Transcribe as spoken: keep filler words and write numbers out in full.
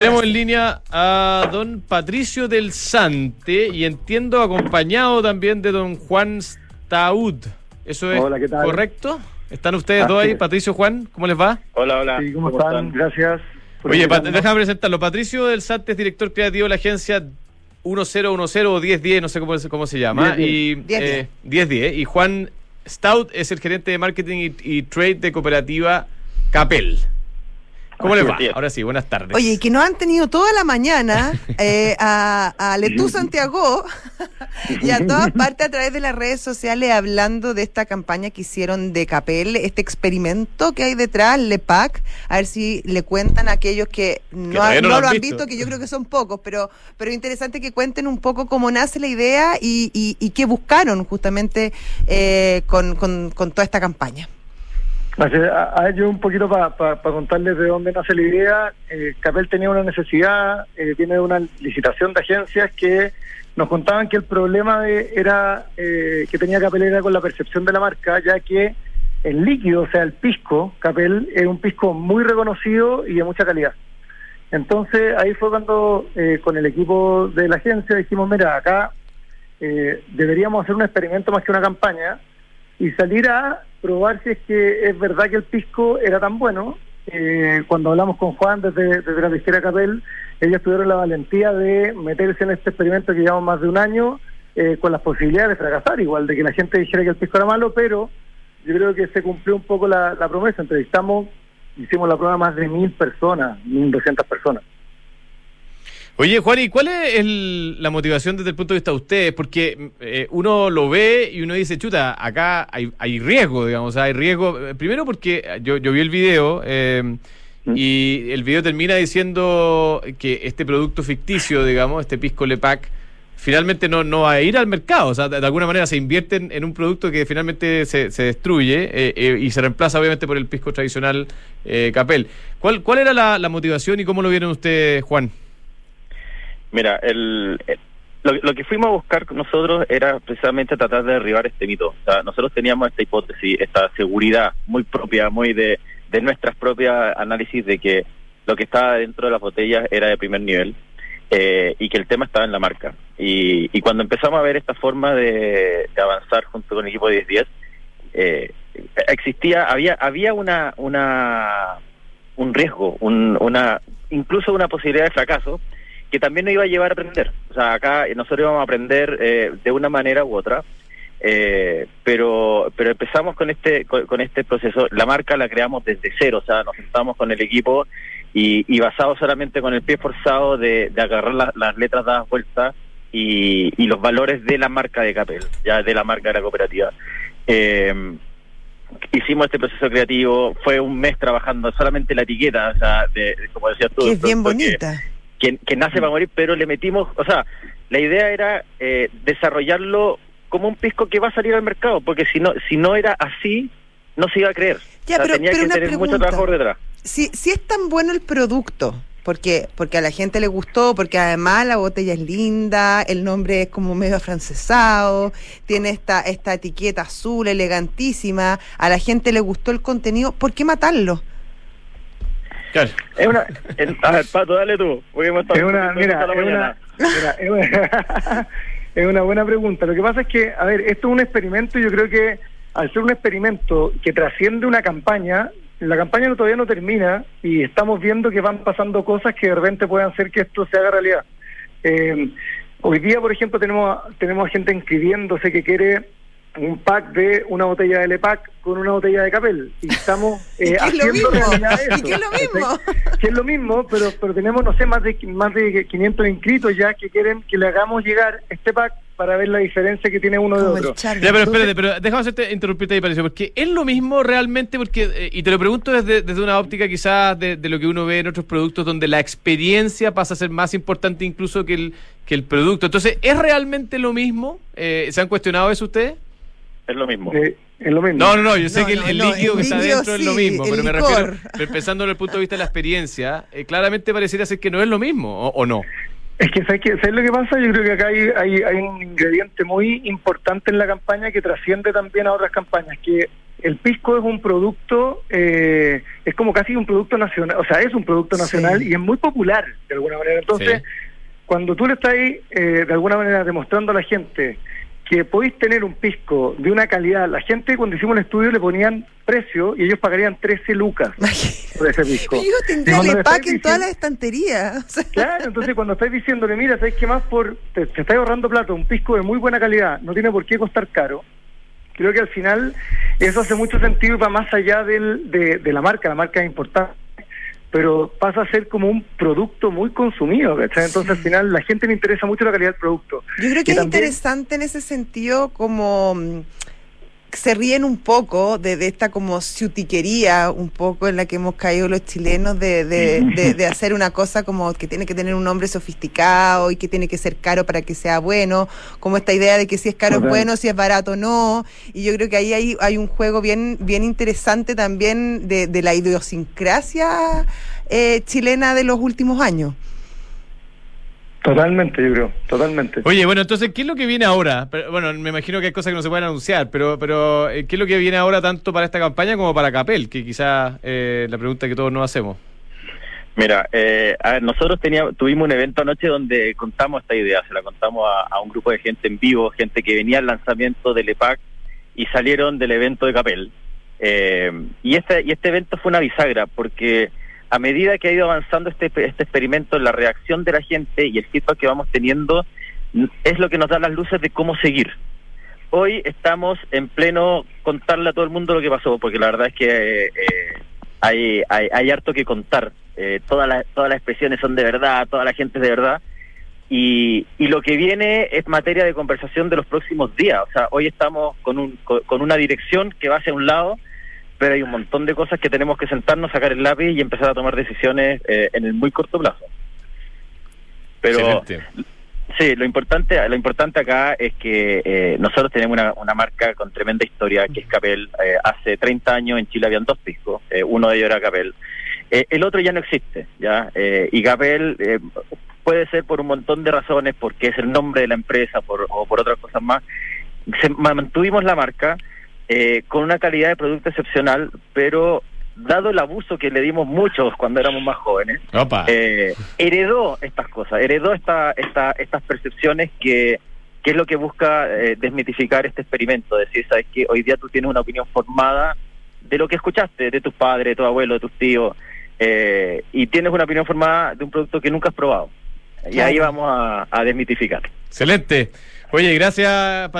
Tenemos en línea a don Patricio del Sante y entiendo acompañado también de don Juan Staud. ¿Eso es Hola, ¿qué tal? ¿Correcto? ¿Están ustedes dos ahí? Patricio, Juan, ¿cómo les va? Hola, hola. Sí, ¿cómo, ¿Cómo están? están? Gracias. Oye, Pat, déjame presentarlo. Patricio del Sante es director creativo de la agencia diez diez o diez diez, no sé cómo, cómo se llama. Y diez diez. Eh, y Juan Staud es el gerente de marketing y, y trade de cooperativa Capel. ¿Cómo les va? Ahora sí, buenas tardes. Oye, que nos han tenido toda la mañana eh, a, a Letú Santiago y a todas partes a través de las redes sociales hablando de esta campaña que hicieron de Capel, este experimento que hay detrás, LEPAC. A ver si le cuentan a aquellos que no, que ha, no, no lo han visto. visto, que yo creo que son pocos, pero pero interesante que cuenten un poco cómo nace la idea y, y, y qué buscaron justamente eh, con, con, con toda esta campaña. A ver, yo un poquito para pa, pa contarles de dónde nace la idea. eh, Capel tenía una necesidad, eh, viene de una licitación de agencias que nos contaban que el problema de, era eh, que tenía Capel era con la percepción de la marca, ya que el líquido, o sea, el pisco, Capel, es un pisco muy reconocido y de mucha calidad. Entonces ahí fue cuando eh, con el equipo de la agencia dijimos, mira, acá eh, deberíamos hacer un experimento más que una campaña y salir a probar si es que es verdad que el pisco era tan bueno. Eh, cuando hablamos con Juan desde, desde la disquera Capel, ellos tuvieron la valentía de meterse en este experimento que llevamos más de un año, eh, con las posibilidades de fracasar, igual de que la gente dijera que el pisco era malo, pero yo creo que se cumplió un poco la, la promesa. Entrevistamos, hicimos la prueba a más de mil personas, mil doscientas personas. Oye, Juan, ¿y cuál es el, la motivación desde el punto de vista de ustedes? Porque eh, uno lo ve y uno dice, chuta, acá hay, hay riesgo, digamos, hay riesgo. Primero porque yo, yo vi el video eh, ¿Mm? y el video termina diciendo que este producto ficticio, digamos, este pisco LEPAC, finalmente no, no va a ir al mercado. O sea, de, de alguna manera se invierte en, en un producto que finalmente se, se destruye eh, eh, y se reemplaza obviamente por el pisco tradicional eh, Capel. ¿Cuál, ¿Cuál era la, la motivación y cómo lo vieron ustedes, Juan? Mira, el, el lo, lo que fuimos a buscar nosotros era precisamente tratar de derribar este mito. O sea, nosotros teníamos esta hipótesis, esta seguridad muy propia, muy de, de nuestras propias análisis de que lo que estaba dentro de las botellas era de primer nivel eh, y que el tema estaba en la marca. Y, y cuando empezamos a ver esta forma de, de avanzar junto con el equipo de diez diez, eh, existía, había había una una un riesgo, un, una incluso una posibilidad de fracaso, que también nos iba a llevar a aprender. O sea, acá nosotros íbamos a aprender eh, de una manera u otra, eh, pero pero empezamos con este con, con este proceso. La marca la creamos desde cero, o sea, nos sentamos con el equipo y, y basado solamente con el pie forzado de, de agarrar la, las letras dadas vueltas y, y los valores de la marca de Capel, ya de la marca de la cooperativa. Eh, hicimos este proceso creativo, fue un mes trabajando solamente la etiqueta, o sea, de, de como decías tú. Que es bien bonita. Que, que, que nace para morir, pero le metimos, o sea, la idea era eh, desarrollarlo como un pisco que va a salir al mercado, porque si no si no era así, no se iba a creer. Ya, o sea, pero, tenía pero que tener pregunta, mucho trabajo por detrás. Si, si es tan bueno el producto, porque porque a la gente le gustó, porque además la botella es linda, el nombre es como medio afrancesado, tiene esta esta etiqueta azul elegantísima, a la gente le gustó el contenido, ¿por qué matarlo? Claro. Es una, el, a ver, Pato, dale tú. Es una, mira, es una, mira, es una, es una buena pregunta. Lo que pasa es que, a ver, esto es un experimento y yo creo que al ser un experimento que trasciende una campaña, la campaña no, todavía no termina y estamos viendo que van pasando cosas que de repente pueden hacer que esto se haga realidad. Eh, hoy día, por ejemplo, tenemos tenemos gente inscribiéndose que quiere un pack de una botella de LEPAC con una botella de Capel y estamos eh, haciendo realidad eso. ¿Y qué es lo mismo? Que es lo mismo, pero pero tenemos, no sé, más de más de quinientos inscritos ya que quieren que le hagamos llegar este pack para ver la diferencia que tiene uno de otro. Ya, pero espérate, pero déjame hacerte interrumpirte ahí, Patricio, porque es lo mismo realmente, porque eh, y te lo pregunto desde, desde una óptica quizás de, de lo que uno ve en otros productos donde la experiencia pasa a ser más importante incluso que el que el producto. Entonces, ¿es realmente lo mismo? Eh, ¿Se han cuestionado eso ustedes? Es lo mismo. Eh, es lo mismo. No, no, no, yo sé no, que no, el, el no, líquido el que está líquido dentro sí, es lo mismo, pero me licor. refiero, pero pensando desde el punto de vista de la experiencia, eh, claramente pareciera ser que no es lo mismo, ¿o, o no? Es que ¿sabes, qué? ¿sabes lo que pasa? Yo creo que acá hay, hay, hay un ingrediente muy importante en la campaña que trasciende también a otras campañas, que el pisco es un producto, eh, es como casi un producto nacional, o sea, es un producto nacional sí. y es muy popular de alguna manera. Entonces, sí. cuando tú le estás ahí, eh, de alguna manera demostrando a la gente que podéis tener un pisco de una calidad, la gente cuando hicimos el estudio le ponían precio y ellos pagarían trece lucas por ese pisco. Pero yo tendría el empaque en todas las estanterías. O sea. Claro, entonces cuando estáis diciéndole, mira, ¿sabes qué más? por Te, te estáis ahorrando plata, un pisco de muy buena calidad, no tiene por qué costar caro. Creo que al final eso hace mucho sentido y va más allá del, de, de la marca, la marca es importante, pero pasa a ser como un producto muy consumido, ¿cachai? Entonces sí. al final la gente le interesa mucho la calidad del producto. Yo creo que y es también interesante en ese sentido como se ríen un poco de, de esta como ciutiquería un poco en la que hemos caído los chilenos de, de, de, de hacer una cosa como que tiene que tener un nombre sofisticado y que tiene que ser caro para que sea bueno, como esta idea de que si es caro okay. es bueno, si es barato no, y yo creo que ahí hay, hay un juego bien, bien interesante también de, de la idiosincrasia eh, chilena de los últimos años. Totalmente, yo creo, totalmente. Oye, bueno, entonces, ¿qué es lo que viene ahora? Pero, bueno, me imagino que hay cosas que no se pueden anunciar, pero pero ¿qué es lo que viene ahora tanto para esta campaña como para Capel? Que quizás eh, la pregunta que todos nos hacemos. Mira, eh, a ver, nosotros teníamos, tuvimos un evento anoche donde contamos esta idea, se la contamos a, a un grupo de gente en vivo, gente que venía al lanzamiento del E P A C y salieron del evento de Capel. Eh, y este y este evento fue una bisagra, porque a medida que ha ido avanzando este, este experimento, la reacción de la gente y el feedback que vamos teniendo es lo que nos da las luces de cómo seguir. Hoy estamos en pleno contarle a todo el mundo lo que pasó, porque la verdad es que eh, hay, hay hay harto que contar. Eh, todas las todas las expresiones son de verdad, toda la gente es de verdad. Y, y lo que viene es materia de conversación de los próximos días. O sea, hoy estamos con, un, con, con una dirección que va hacia un lado, pero hay un montón de cosas que tenemos que sentarnos, sacar el lápiz y empezar a tomar decisiones eh, en el muy corto plazo. Pero excelente. Sí, lo importante lo importante acá es que eh, nosotros tenemos una, una marca con tremenda historia, que es Capel. Eh, hace treinta años en Chile habían dos piscos, eh, uno de ellos era Capel. Eh, el otro ya no existe, ya eh, y Capel eh, puede ser por un montón de razones, porque es el nombre de la empresa por, o por otras cosas más. Se, mantuvimos la marca, Eh, con una calidad de producto excepcional, pero dado el abuso que le dimos muchos cuando éramos más jóvenes, eh, heredó estas cosas, heredó esta, esta, estas percepciones que, que es lo que busca eh, desmitificar este experimento, decir, sabes que hoy día tú tienes una opinión formada de lo que escuchaste, de tus padres, de tu abuelo, de tus tíos, eh, y tienes una opinión formada de un producto que nunca has probado. Y ahí vamos a, a desmitificar. Excelente. Oye, gracias.